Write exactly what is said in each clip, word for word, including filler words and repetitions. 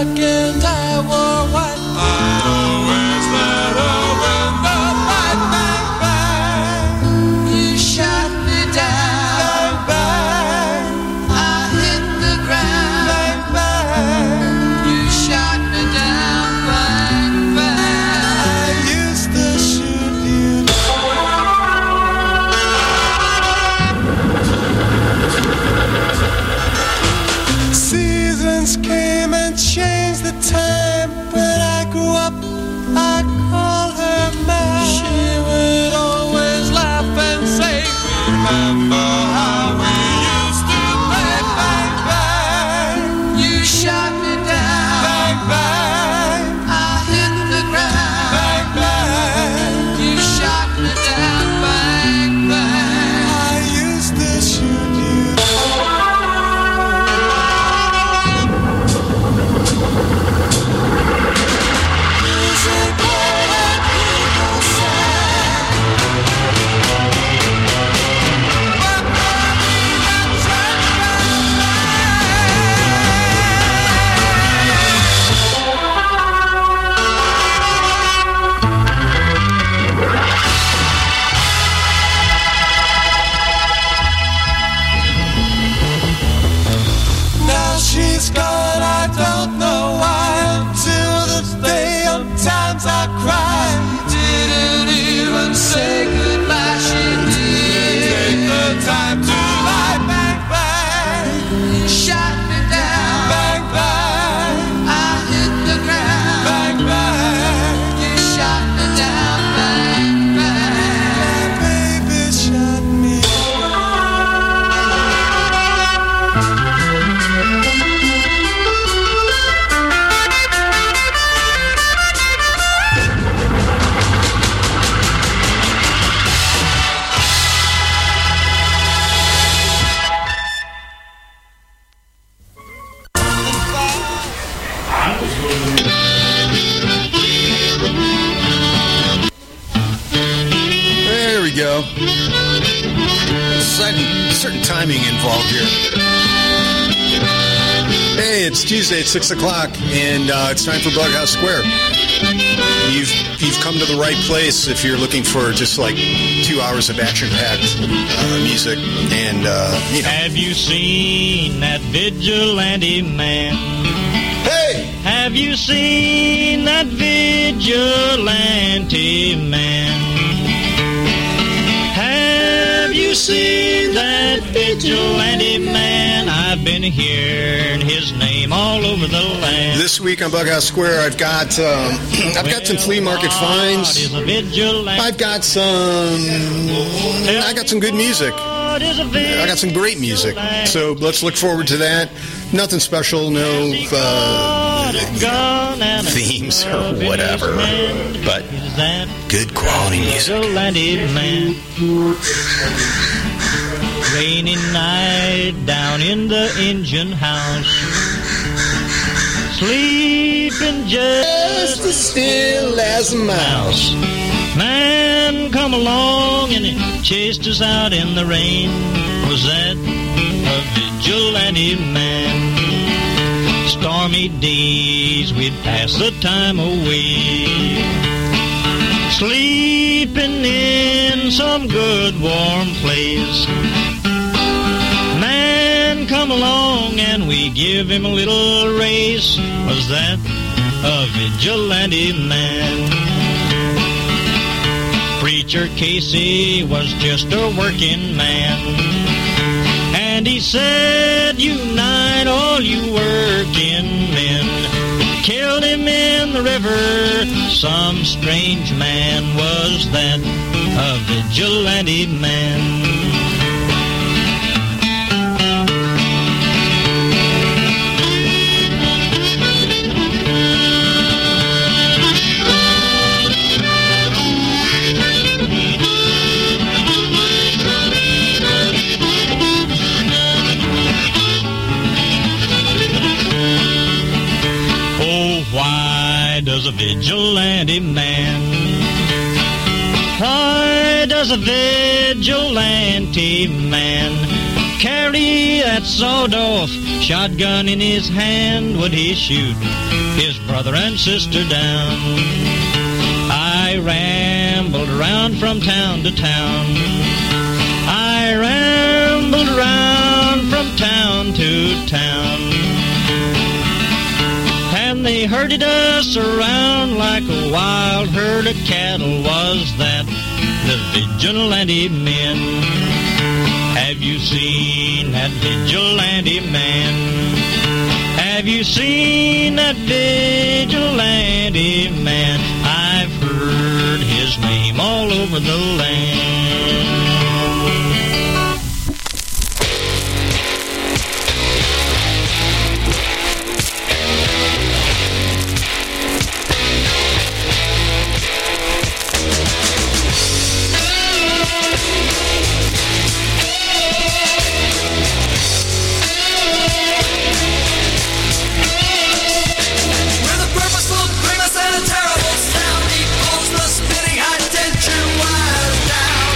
second I wore white, I always let her win the fight. Bang, bang, you shot me down. Bang, bang, I hit the ground. Bang, bang, you shot me down. Bang, bang, I used to shoot you. Seasons came and changed the time. When I grew up, I'd call her mine. She would always laugh and say, remember how we used to play. Bang, bang, you shot me down. Bang, bang, I hit the ground. Bang, bang, you shot me down. Bang, bang, I used to shoot you. Music that people say, but nothing that's now she's gone, I don't know why. Until this day, sometimes I cry. Didn't even say goodbye. She didn't take the time to lie. Bang, bang, you shot me down. Bang, bang, I hit the ground. Bang, bang, you shot me down. Bang, bang, baby shot me. There we go. Certain, certain timing involved here. Hey, it's Tuesday at six o'clock, and uh, it's time for Bughouse Square. You've you've come to the right place if you're looking for just like two hours of action-packed uh, music, and uh, you know. Have you seen that vigilante man? Hey! Have you seen that vigilante man? Have you seen that vigilante man? I've been hearing his name all over the land. This week on Bughouse Square, I've got um, I've got some flea market finds. I've got some I got some good music. I got some great music. So let's look forward to that. Nothing special, no uh, themes or whatever, but good quality music. Rainy night down in the engine house, sleeping just as still as a mouse. Man come along and he chased us out in the rain. Was that a vigilante man? Stormy days we'd pass the time away, sleeping in some good warm place. Man come along and we give him a little race. Was that a vigilante man? Preacher Casey was just a working man, and he said, unite all you working men. Killed him in the river, some strange man. Was that a vigilante man? Why does a vigilante man, why does a vigilante man carry that sawed-off shotgun in his hand would he shoot his brother and sister down. I rambled around from town to town. I rambled around from town to town. And they herded us around like a wild herd of cattle. Was that the vigilante men? Have you seen that vigilante man? Have you seen that vigilante man? I've heard his name all over the land. Terrible sound equals the spinning high tension wires down.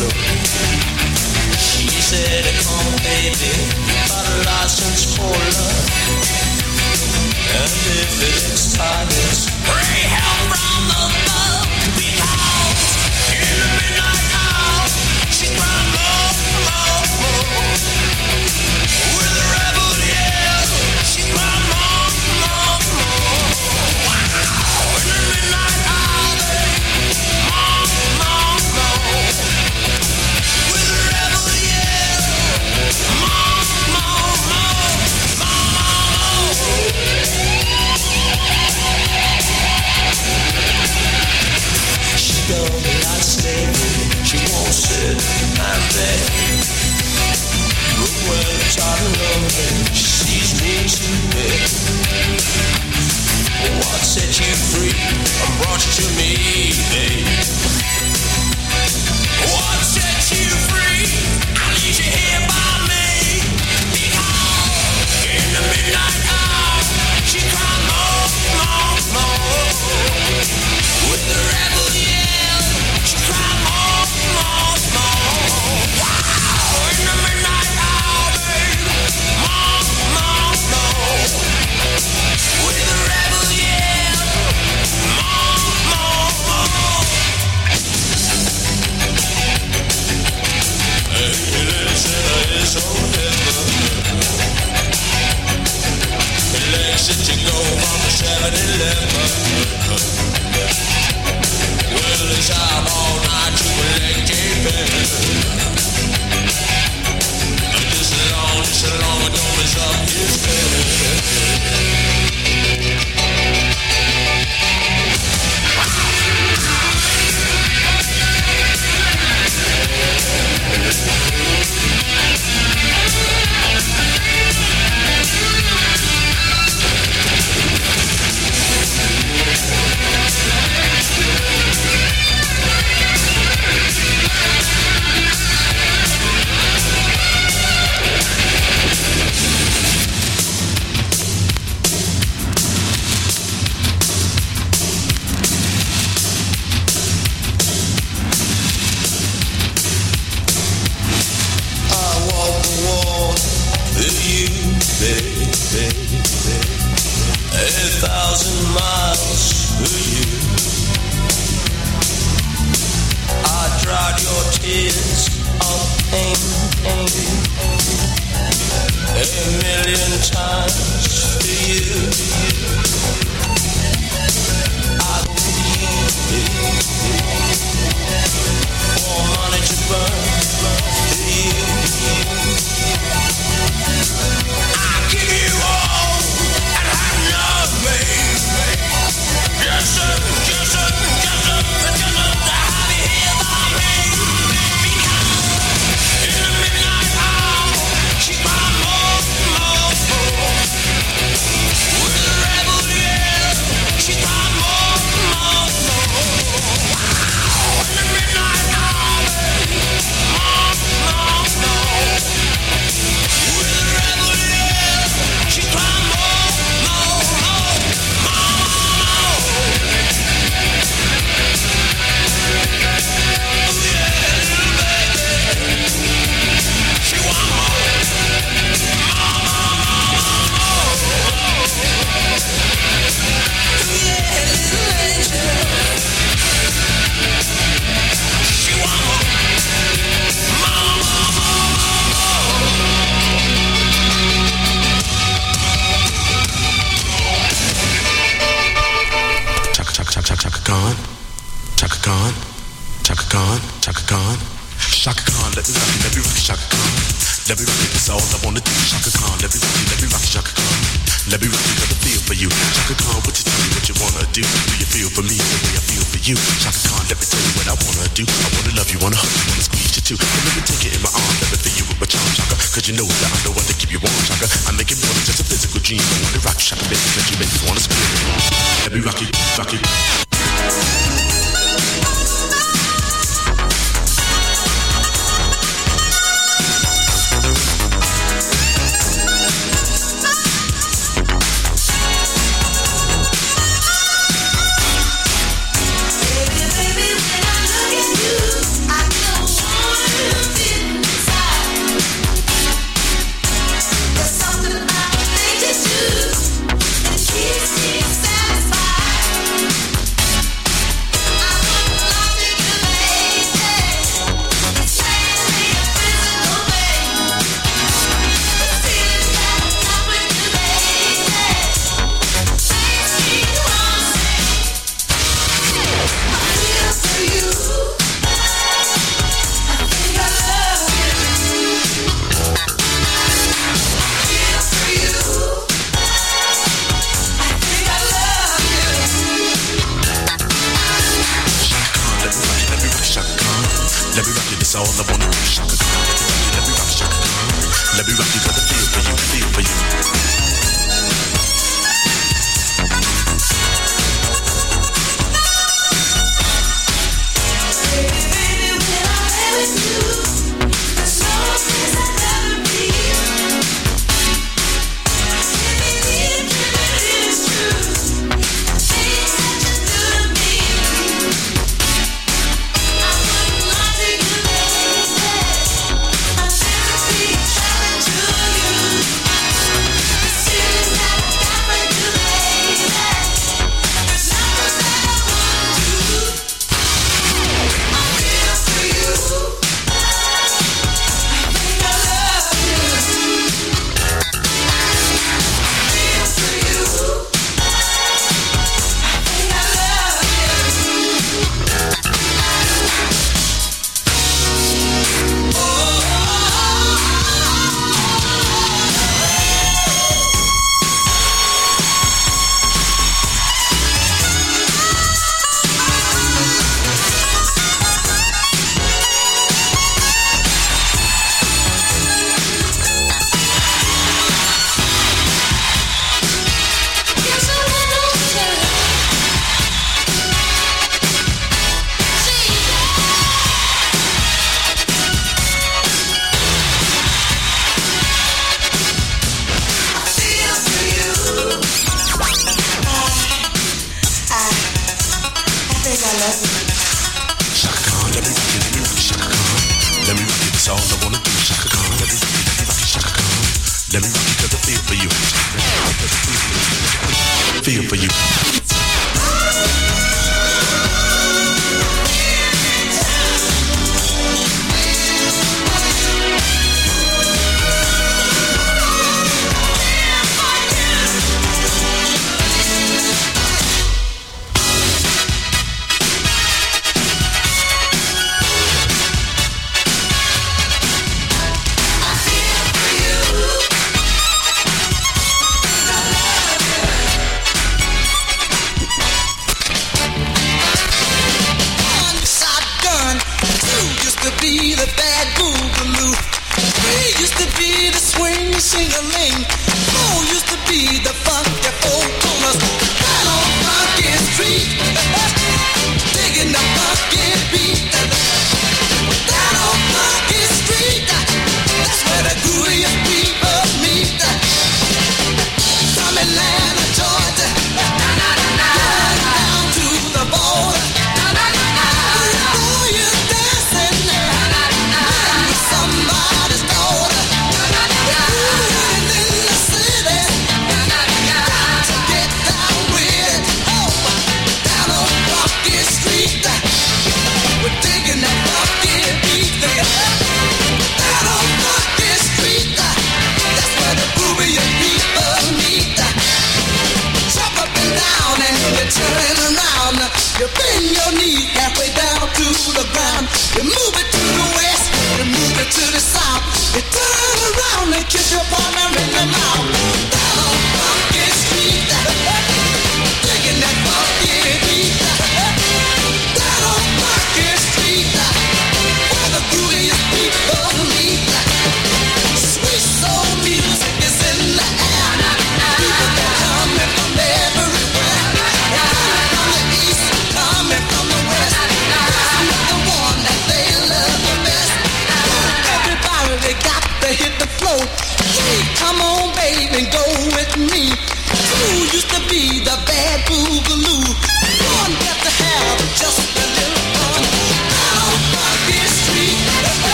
flow. She said, come on, baby, got a license for love. And if it expires, pray help from the above. Because in the midnight hour, she cried more, more, more. With a rebel yell, she cried more, more, more. Wow, in the midnight hour, more, more, more. With a rebel yell, more, more, more, more, more. She don't like slavery, she won't sit and beg. But when I'm tired of loving, she sees me too big. What set you free and brought you to me, babe? What set you free? I need you here by me. Because in the midnight hour, she cried more, more, more. With the rebel yell, she cried more, more, more. Wow, in the midnight hour, babe, more, more, more. With the rebel yell, more, more, more. Hey, listen, it's on heaven. Lexington go from the seven eleven. Well, it's out all night to collect a pen. Just as long, just as long as don't mess up his head. Baby, when I look at you, I don't want all I wanna do. Shaka Khan, let me rock you, Shaka Khan. Let me rock you, got the feel for you, feel for you.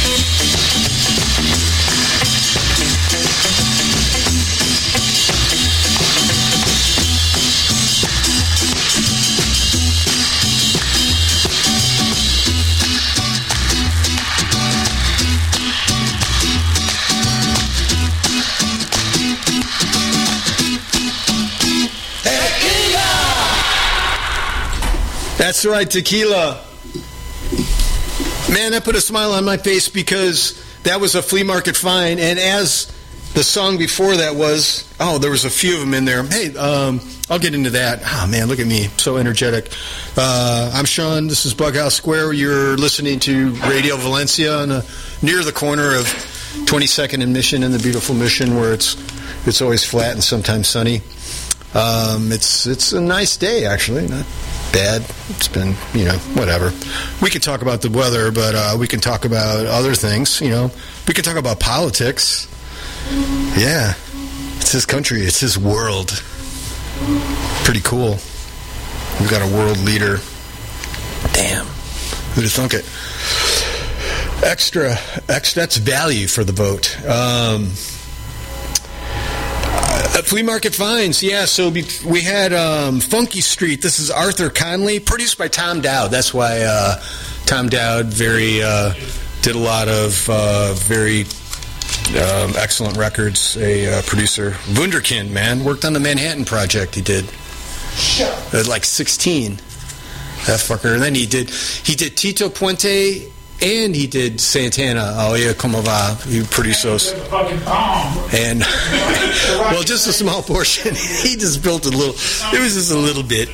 That's right, tequila. Man, that put a smile on my face because that was a flea market find. And as the song before that was, oh, there was a few of them in there. Hey, um, I'll get into that. Oh, man, look at me. So energetic. Uh, I'm Sean. This is Bughouse Square. You're listening to Radio Valencia on a, near the corner of twenty-second and Mission in the beautiful Mission where it's it's always flat and sometimes sunny. Um, it's it's a nice day, actually. Not bad. It's been, you know, whatever. We can talk about the weather, but uh, we can talk about other things, you know. We can talk about politics. Yeah. It's his country. It's his world. Pretty cool. We've got a world leader. Damn. Who'd have thunk it? Extra. Extra. That's value for the vote. Um... Uh, flea market finds, yeah. So we, we had um, Funky Street. This is Arthur Conley, produced by Tom Dowd. That's why uh, Tom Dowd very uh, did a lot of uh, very um, excellent records. A uh, producer, Wunderkind, man, worked on the Manhattan Project. He did at like sixteen. That fucker. And then he did he did Tito Puente. And he did Santana, Oh Yeah, Como Va. He produced those. And, well, just a small portion. He just built a little, it was just a little bit.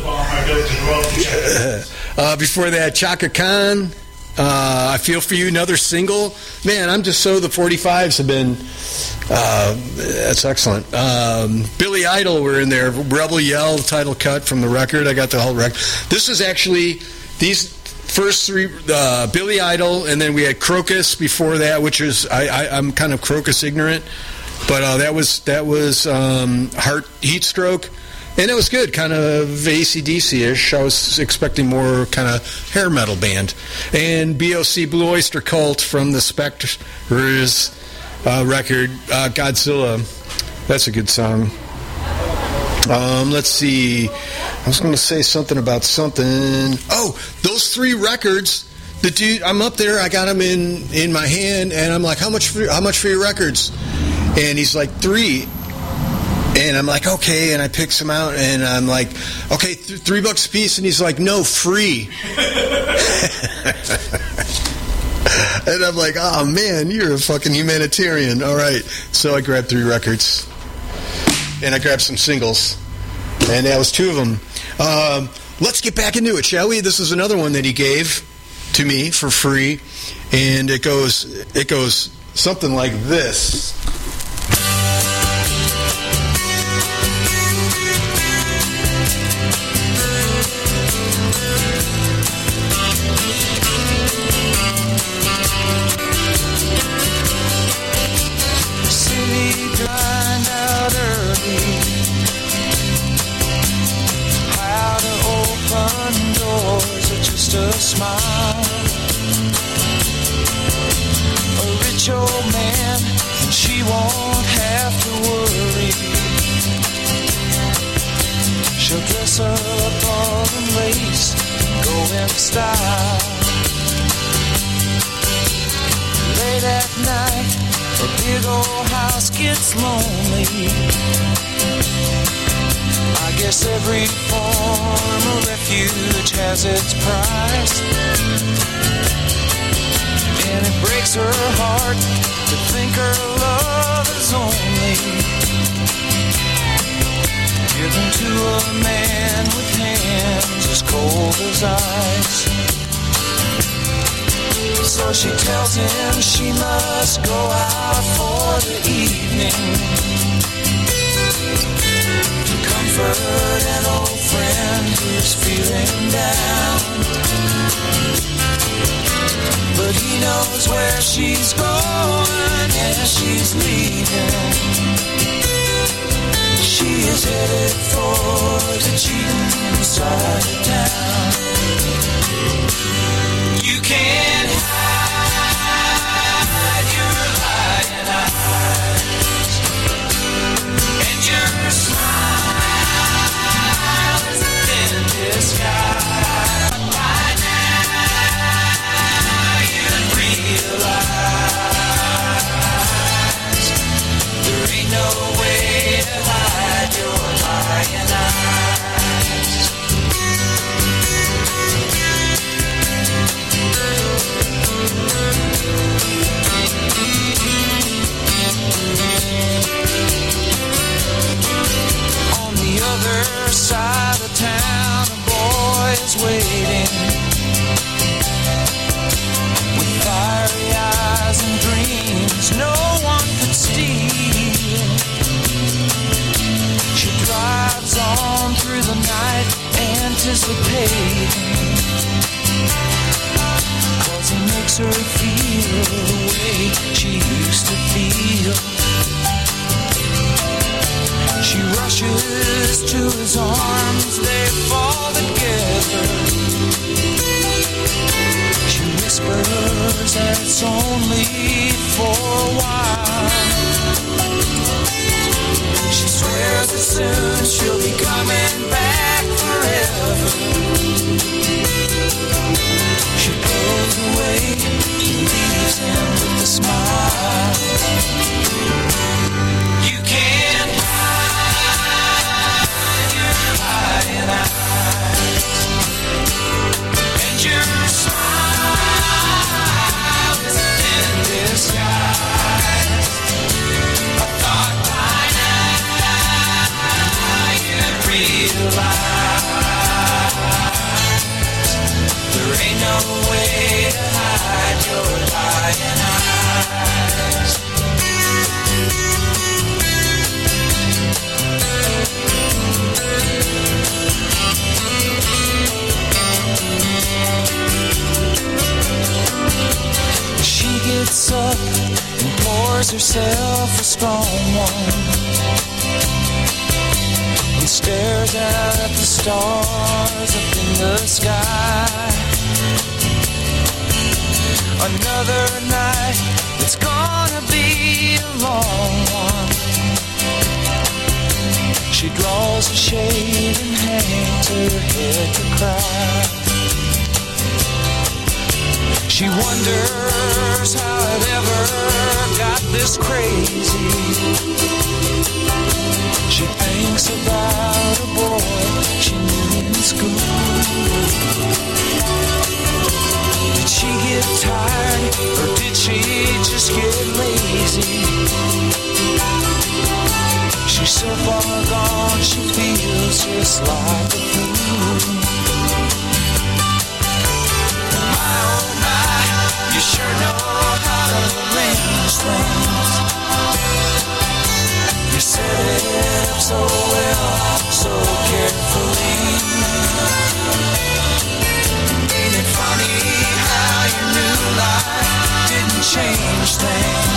Uh, before that, Chaka Khan, uh, I Feel For You, another single. Man, I'm just so, the forty-fives have been, uh, that's excellent. Um, Billy Idol were in there. Rebel Yell, title cut from the record. I got the whole record. This is actually, these... First three, uh, Billy Idol, and then we had Crocus before that, which is I, I, I'm kind of Crocus ignorant, but uh, that was that was um, Heart Heat Stroke, and it was good, kind of A C D C-ish. I was expecting more kind of hair metal band, and B O C Blue Oyster Cult from the Spectres uh, record, uh, Godzilla. That's a good song. Um, let's see. I was going to say something about something. Oh, those three records. The dude, I'm up there. I got them in, in my hand, and I'm like, "How much for how much for your records?" And he's like, three. And I'm like, okay. And I pick some out, and I'm like, okay, th- three bucks a piece. And he's like, no, free. And I'm like, oh man, you're a fucking humanitarian. All right. So I grabbed three records, and I grabbed some singles, and that was two of them. Um, let's get back into it, shall we? This is another one that he gave to me for free, and it goes it goes something like this. A smile, a rich old man, and she won't have to worry. She'll dress up all in lace, go in style. Late at night, a big old house gets lonely. I guess every form of refuge has its price, and it breaks her heart to think her love is only given to a man with hands as cold as ice. So she tells him she must go out for the evening, comfort an old friend who's feeling down. But he knows where she's going as she's leaving. She is headed for the cheating side of town. You can't hide other side of town, a boy is waiting with fiery eyes and dreams no one could steal. She drives on through the night, anticipating, 'cause he makes her feel the way she used to feel. She rushes to his arms, they fall together. She whispers that it's only for a while. She swears that soon she'll be coming back forever. She pulls away and leaves him with a smile. You can't hide your lying eyes, and your smile is in disguise. I thought by now you'd realize there ain't no way to hide your lying eyes. She gets up and pours herself a strong one and stares out at the stars up in the sky. Another night, it's gonna be a long one. She draws a shade and hangs her head to cry. She wonders how it ever got this crazy. She thinks about a boy she knew in school. Did she get tired or did she just get lazy? She's so far gone she feels just like a fool. My oh my, you sure know how to arrange things. You set it up so well, so carefully. Ain't it funny how your new life didn't change things?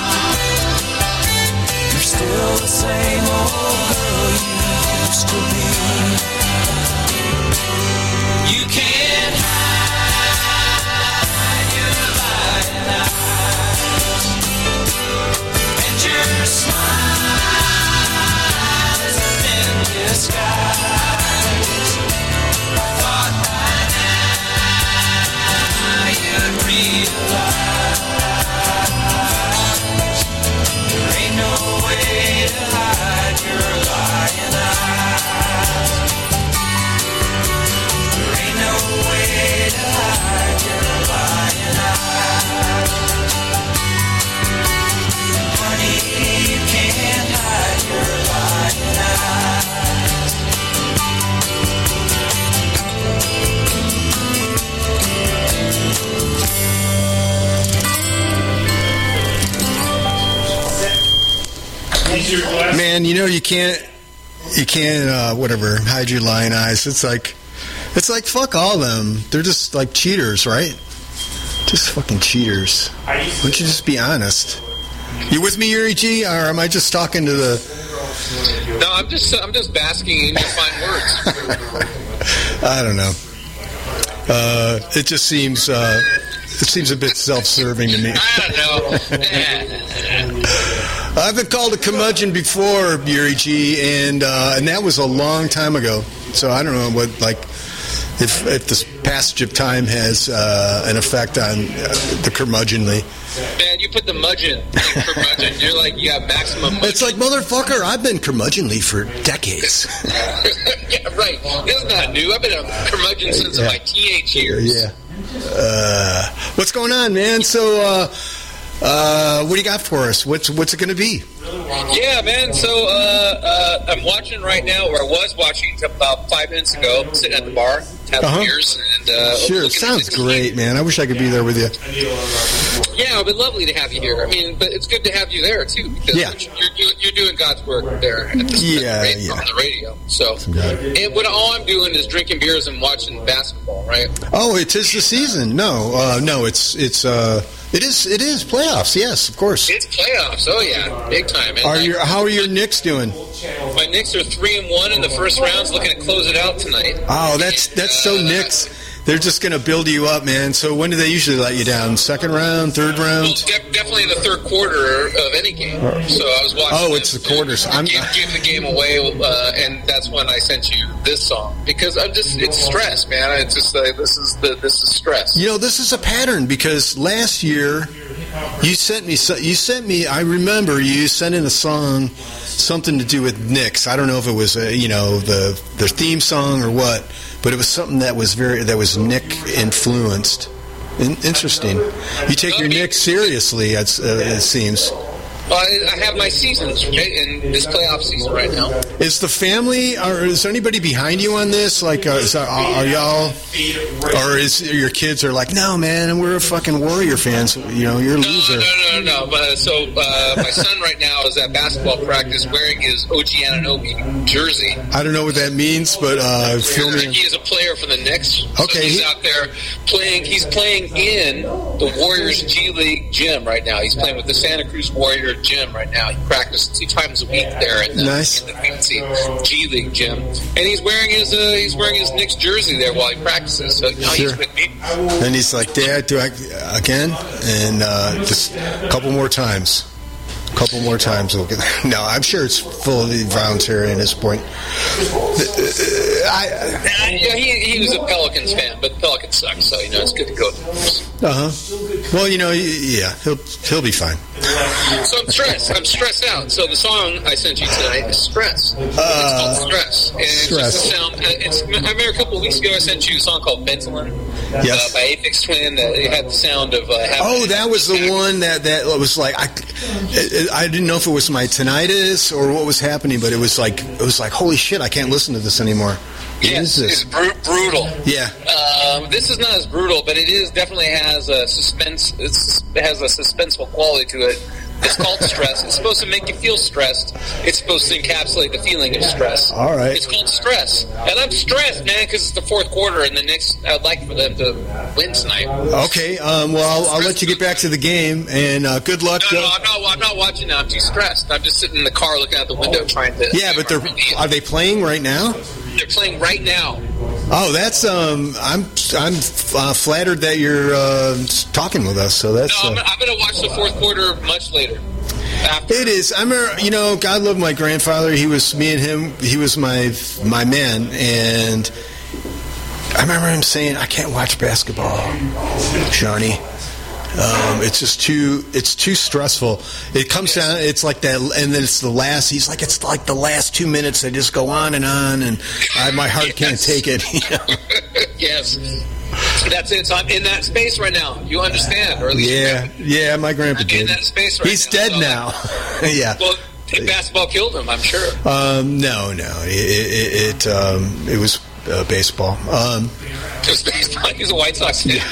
You're still the same old girl you used to be. You can't hide your lying eyes, and your smile is in disguise. I thought by now you'd realize there ain't no way to hide your lying eyes. There ain't no way to hide your lying eyes. Honey, you can't hide your lying eyes. Man, you know you can't, you can't, uh, whatever, hide your lying eyes. It's like, it's like fuck all of them. They're just like cheaters, right? Just fucking cheaters. Why don't you just be honest? You with me, Yuri G, or am I just talking to the? No, I'm just, I'm just basking in your fine words. I don't know. Uh, it just seems, uh, it seems a bit self-serving to me. I don't know. I've been called a curmudgeon before, Yuri G, and uh, and that was a long time ago. So I don't know what, like, if if this passage of time has uh, an effect on uh, the curmudgeonly. Man, you put the mudgeon in curmudgeon. You're like, you have maximum mudgeon. It's like, motherfucker, I've been curmudgeonly for decades. Yeah, right. This is not new. I've been a curmudgeon since yeah. my teenage years. Yeah. Uh, what's going on, man? So, uh, uh, what do you got for us? What's what's it going to be? Yeah, man. So uh, uh, I'm watching right now, or I was watching about five minutes ago, sitting at the bar, having Uh-huh. beers. And, uh, Sure, looking at sounds this great, game. man. I wish I could be there with you. Yeah, it would be lovely to have you here. I mean, but it's good to have you there, too, because Yeah. you're, you're, you're doing God's work there at this Yeah, rate yeah. on the radio. So, and what all I'm doing is drinking beers and watching basketball, right? Oh, it is the season. No, uh, no, it's it's uh, it is it is playoffs. Yes, of course. It's playoffs. Oh, yeah, big time. And Are like, your how are your Knicks doing? my Knicks are three and one in the first rounds, looking to close it out tonight. Oh, that's that's so Uh, Knicks. They're just going to build you up, man. So when do they usually let you down? Second round, third Well, round? de- definitely the third quarter of any game. So I was watching. Oh, it's the quarters. I'm- give, give the game away, uh, and that's when I sent you this song because I'm just—it's stress, man. It's just like this is the this is stress. You know, this is a pattern because last year you sent me so- you sent me. I remember you sent in a song, something to do with Knicks. I don't know if it was a, you know the the theme song or what, but it was something that was very that was Nick influenced. In, interesting. You take your Knicks seriously. It's, uh, it seems. Well, I, I have my seasons right, in this playoff season right now. Is the family, or is there anybody behind you on this? Like, uh, is that, are, are y'all, or is your kids are like, no, man, we're fucking Warrior fans. You know, you're a No, loser. no, no, no. But so uh, my son right now is at basketball practice wearing his O G Anunoby jersey. I don't know what that means, but uh, fill me in. He is a player for the Knicks. So Okay, he's he- out there playing. He's playing in the Warriors G League gym right now. He's playing with the Santa Cruz Warrior gym right now. He practices two times a week there in the, Nice. in the fancy G League gym, and he's wearing his uh, he's wearing his Knicks jersey there while he practices. So now Sure. he's with me. And he's like, Dad, do I again? And uh, just a couple more times. A couple more times. We'll get. No, I'm sure it's fully voluntary at this point. I, Uh, yeah, he, he was a Pelicans fan, but the Pelicans suck, so you know it's good to go. uh huh. Well, you know, yeah, he'll he'll be fine. So I'm stressed. I'm stressed out. So the song I sent you tonight is "Stress." it's called "Stress," and it's Stress. just a sound. uh, It's, I remember a couple of weeks ago I sent you a song called "Ventolin" Yes. uh, by Aphex Twin. That it had the sound of. Uh, having Oh, that was the one that that was like I, I didn't know if it was my tinnitus or what was happening, but it was like it was like holy shit, I can't listen to this anymore. What Yes, is this? it's bru- brutal. Yeah. Um, this is not as brutal, but it is definitely has a suspense. It's, it has a suspenseful quality to it. It's called stress. It's supposed to make you feel stressed. It's supposed to encapsulate the feeling of stress. All right. It's called stress, and I'm stressed, man, because it's the fourth quarter, and the Knicks. I'd like for them to win tonight. Okay. Um, well, I'll, I'll let you get back to the game, and uh, good luck. No, Joe. no, I'm not. I'm not watching now. I'm too stressed. I'm just sitting in the car looking out the window, trying to. Yeah, but they're are they playing right now? They're playing right now. Oh, that's um. I'm I'm uh, flattered that you're uh, talking with us. So that's. No, I'm, Uh, I'm going to watch the fourth quarter much later. After. It is. I remember, you know, God loved my grandfather. He was me and him. He was my my man, and I remember him saying, "I can't watch basketball, Johnny. Um, it's just too. It's too stressful. It comes down. It's like that, and then it's the last. He's like, it's like the last two minutes. They just go on and on, and I, my heart can't Yes. take it. You know? Yes. That's it. So I'm in that space right now. You understand, or at least Yeah, you yeah. My grandpa I'm in did. that space right He's now, dead so- now. Yeah. Well, basketball killed him, I'm sure. Um, no, no. It it, it, um, it was uh, baseball. Um, It was baseball. He's a White Sox fan.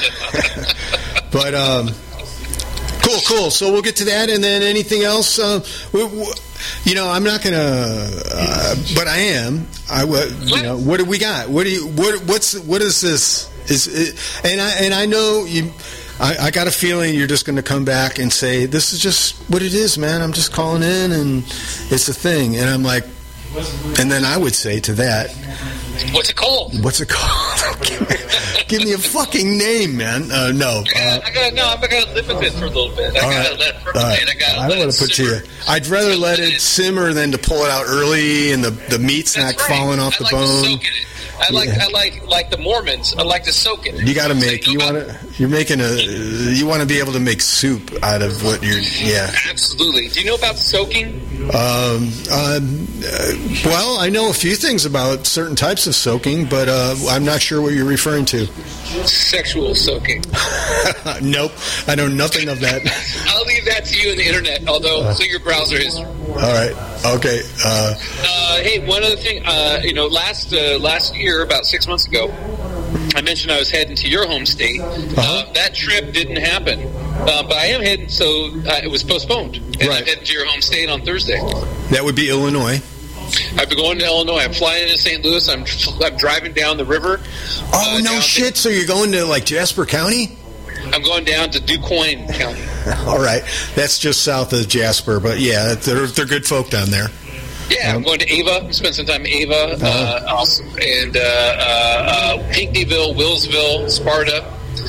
But um, cool, cool. So we'll get to that, and then anything else. Uh, we, we, you know, I'm not gonna, uh, but I am. I w- you know, what do we got? What do you? What what's what is this? Is it, and I and I know you. I, I got a feeling you're just going to come back and say this is just what it is, man. I'm just calling in, and it's a thing. And I'm like, and then I would say to that, What's it called? what's it called? give, me, give me a fucking name, man. Uh, no. I Uh, gotta, I gotta, no, I'm gonna live with it for a little bit. I All gotta right. let it All right. percolate. I gotta I don't let want it to put to you. simmer. I'd rather let it simmer than to pull it out early and the, the meat's That's not right. falling off I the like bone. To soak in it. I like, Yeah. I like, like the Mormons. I like to soak in it. You got to So make. know You about- want to. You're making a. You want to be able to make soup out of what you're. Yeah. Absolutely. Do you know about soaking? Um, um, uh, well, I know a few things about certain types of soaking, but uh, I'm not sure what you're referring to. Sexual soaking. Nope, I know nothing of that. I'll leave that to you on the internet. Although, Uh. so your browser is All right. Okay. Uh, uh, hey, one other thing. Uh, you know, last uh, last year, about six months ago, I mentioned I was heading to your home state. Uh-huh. Uh, that trip didn't happen, uh, but I am heading. So uh, it was postponed, and Right. I'm heading to your home state on Thursday. that would be Illinois. I've been going to Illinois. I'm flying into Saint Louis. I'm I'm driving down the river. Oh, uh, no down shit. So you're going to, like, Jasper County? To, I'm going down to DuQuoin County. All right. That's just south of Jasper. But, yeah, they're, they're good folk down there. Yeah, I'm Um, going to Ava. Spend some time in Ava, Uh-huh. uh, also, and uh, uh, uh, Pinckneyville, Willsville, Sparta.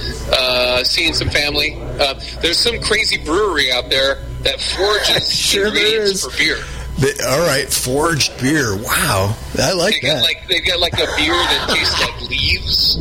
Uh, seeing some family. Uh, there's some crazy brewery out there that forges Sure there ingredients is. for beer. They, all right. Forged beer. Wow. I like They got that. like they got like a beer that tastes like leaves.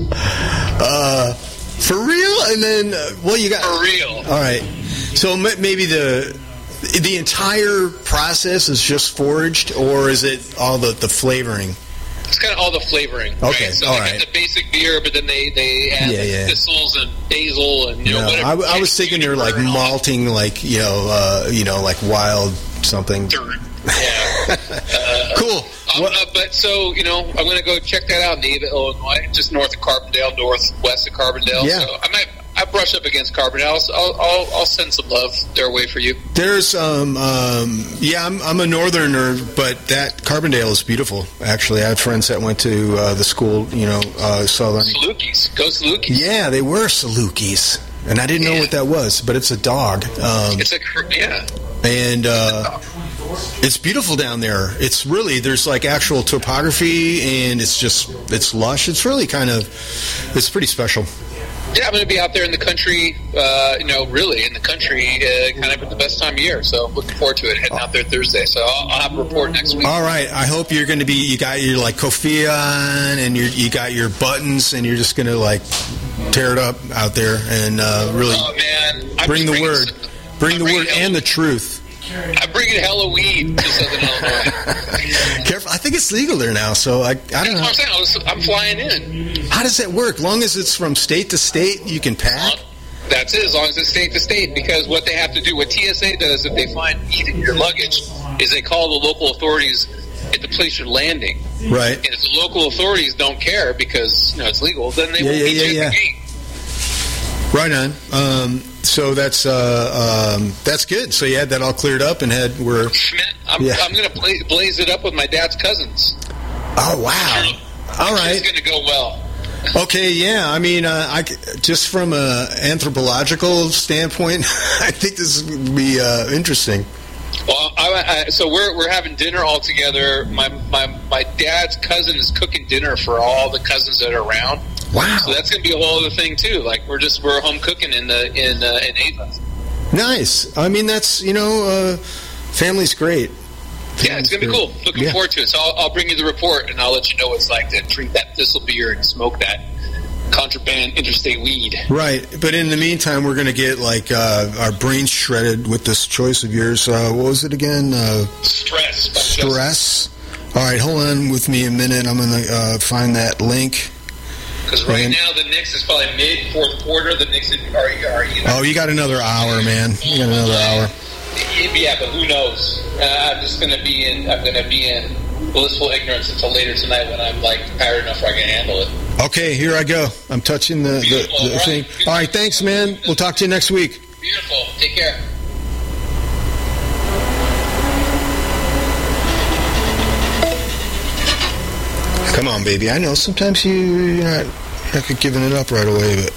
Uh, for real? And then, uh, well, you got... For real. All right. So m- maybe the the entire process is just forged, or is it all the, the flavoring? It's kind of all the flavoring. Okay, Right? So all they right. got the basic beer, but then they, they add Yeah, like yeah. thistles and basil and you know No, whatever. I, w- I was thinking they're like malting, like you know, uh, you know, like wild something. Dirt. Yeah. uh, Cool. Um, What- uh, but so you know, I'm going to go check that out in Ava, Illinois, just north of Carbondale, northwest of Carbondale. Yeah. So I might I brush up against Carbondale. So I'll, I'll I'll send some love their way for you. There's, um, um, yeah, I'm, I'm a northerner, but that Carbondale is beautiful. Actually, I had friends that went to uh, the school, you know, uh, southern. Salukis, go Salukis. Yeah, they were Salukis, and I didn't know Yeah. what that was, but it's a dog. Um, It's a cr- yeah. and uh, it's beautiful down there. It's really, there's like actual topography, and it's just, it's lush. It's really kind of, it's pretty special. Yeah, I'm going to be out there in the country, uh, you know, really in the country, uh, kind of at the best time of year. So looking forward to it, heading out there Thursday. So I'll, I'll have a report next week. All right. I hope you're going to be, you got your like kofia on, and you're, you got your buttons, and you're just going to like tear it up out there and uh, really Oh, man. I'm bring the bringing word. some- Bring I'm the bringing word hella- and the truth. I'm bringing hella weed to Southern Illinois. Careful. I think it's legal there now, so I, I That's don't what know. I'm saying. I was, I'm flying in. How does that work? Long as it's from state to state, you can pack? That's it, as long as it's state to state. Because what they have to do, what T S A does if they find weed in your luggage, is they call the local authorities at the place you're landing. Right. And if the local authorities don't care because you know it's legal, then they Yeah, won't yeah, meet yeah, you yeah. at the gate. Right on. Um, so that's uh, um, that's good. So you had that all cleared up and had we're. Schmidt, I'm, Yeah. I'm going to blaze, blaze it up with my dad's cousins. Oh wow! All It's right. going to go well. Okay. Yeah. I mean, uh, I c- just from a anthropological standpoint, I think this would be uh, interesting. Well, I, I, so we're we're having dinner all together. My my my dad's cousin is cooking dinner for all the cousins that are around. Wow. So that's going to be a whole other thing too. Like we're just we're home cooking in the in uh, in Ava. Nice. I mean, that's you know, uh, family's great. Yeah, it's going to be cool. Looking Yeah. forward to it. So I'll, I'll bring you the report, and I'll let you know what it's like to drink that thistle beer and smoke that contraband interstate weed. Right, but in the meantime, we're going to get like uh, our brains shredded with this choice of yours. Uh, what was it again? Uh, Stress. by Justin. stress. All right, hold on with me a minute. I'm going to uh, find that link. Because right And- now the Knicks is probably mid fourth quarter. The Knicks are, are you know, Oh, you got another hour, man. You got another hour. Yeah, but who knows? Uh, I'm just gonna be in. I'm gonna be in blissful ignorance until later tonight when I'm like tired enough where I can handle it. Okay, here I go. I'm touching the, the, Beautiful, the right. thing. All right, thanks, man. We'll talk to you next week. Beautiful. Take care. Come on, baby. I know sometimes you, you're not, you're not giving it up right away, but...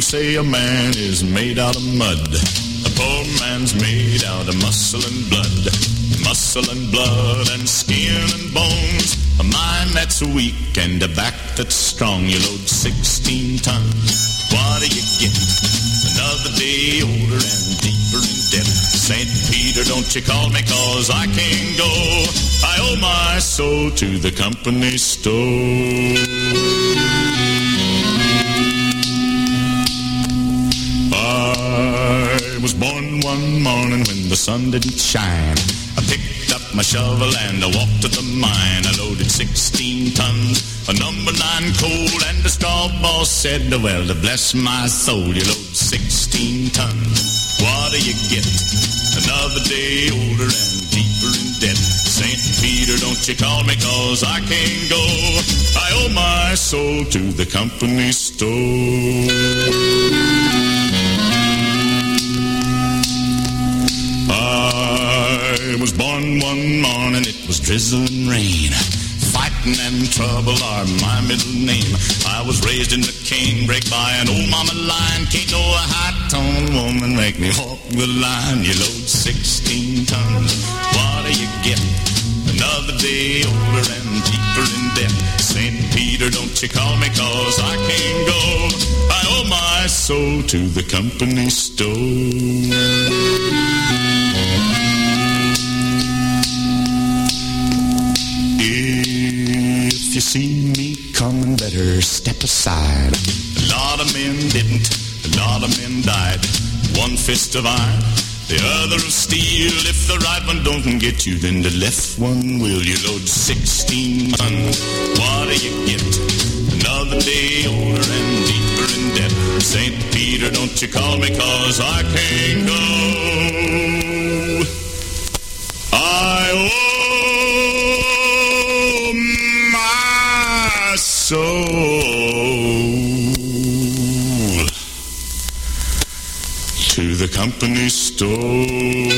say a man is made out of mud. A poor man's made out of muscle and blood. Muscle and blood and skin and bones. A mind that's weak and a back that's strong. You load sixteen tons. What do you get? Another day older and deeper in debt. Saint Peter, don't you call me, cause I can't go. I owe my soul to the company store. I was born one morning when the sun didn't shine. I picked up my shovel and I walked to the mine. I loaded sixteen tons of number nine coal, and the straw boss said, well, to bless my soul, you load sixteen tons. What do you get? Another day older and deeper in debt. Saint Peter, don't you call me, cause I can't go. I owe my soul to the company store. I was born one morning, it was drizzling rain. Fighting and trouble are my middle name. I was raised in the canebrake by an old mama lion. Can't no high-toned woman make me walk the line. You load sixteen tons, what do you get? Another day older and deeper in debt. Saint Peter, don't you call me, cause I can't go. I owe my soul to the company store. If you see me coming, better step aside. A lot of men didn't, a lot of men died. One fist of iron, the other of steel. If the right one don't get you, then the left one will. You load sixteen tons, what do you get? Another day older and deeper in debt. Saint Peter, don't you call me, cause I can't go. I owe soul to the company store.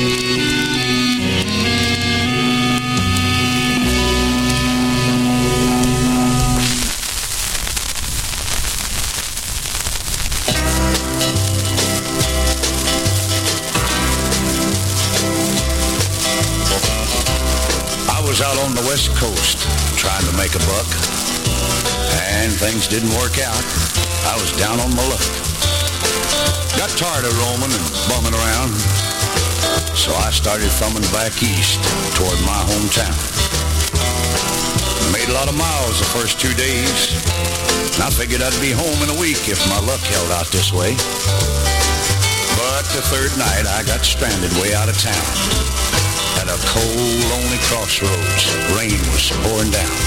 I was out on the West Coast trying to make a buck, and things didn't work out. I was down on my luck. Got tired of roaming and bumming around, so I started thumbing back east toward my hometown. Made a lot of miles the first two days, and I figured I'd be home in a week if my luck held out this way. But the third night I got stranded way out of town at a cold, lonely crossroads. Rain was pouring down.